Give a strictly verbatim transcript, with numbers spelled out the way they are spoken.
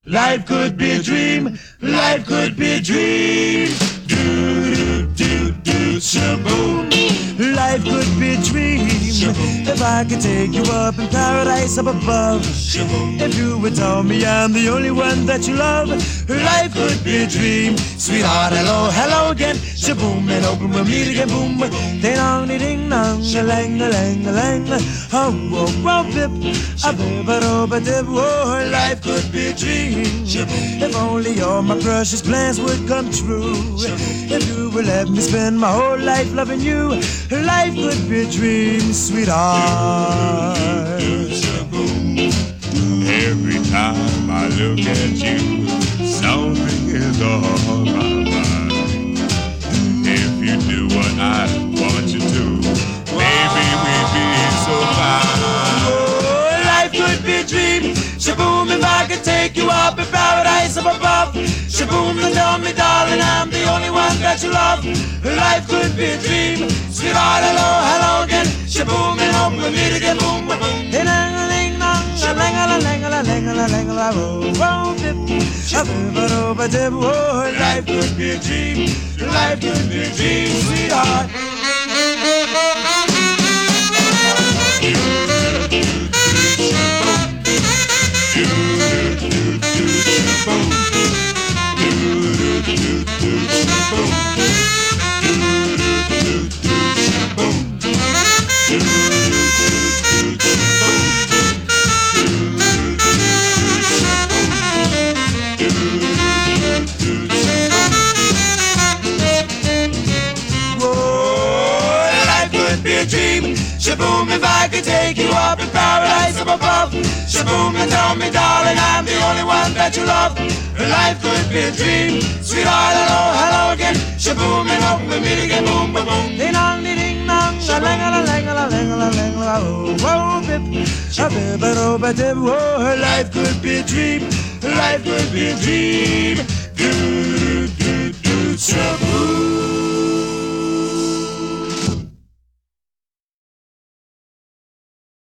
Life could be a dream. Life could be a dream. Do, do, do, do, shaboom. Life could be a dream. Shaboom. If I could take you up in paradise up above. Shaboom. If you would tell me I'm the only one that you love. Life could be a dream. Sweetheart, hello, hello again. Shaboom, and open we'll meet again. Boom, ding dong, ding dong, a lang, a lang, a lang. Oh, whoa, whoa, bip, a bip, a do, a dip. Oh, life could be a dream. If only all my precious plans would come true. If you would let me spend my whole life loving you. Life could be a dream, sweetheart. Every time I look at you, something is on my mind. If you do what I want you to, baby, we'd be so fine. Oh, life could be a dream. Shaboom, if I could take you up in paradise up above. Shaboom, and tell me, darling, I'm the only one that you love. Life could be a dream. Sweetheart, hello, hello again. Shaboom, and hope we'll meet again. Boom, boom, boom. Oh, life could be a dream. Life could be a dream, sweetheart. Shaboom, if I could take you up in paradise up above. Shaboom, and tell me, darling, I'm the only one that you love. Life could be a dream. Sweetheart, hello, hello again. Shaboom, and hope we'll meet again. Boom, boom, boom. Ding dong, ding dong, a lang a lang a lang a lang a oh, oh, bip, a bip, a do, a dip. Oh, life could be a dream. Life could be a dream. Do, do, do, do.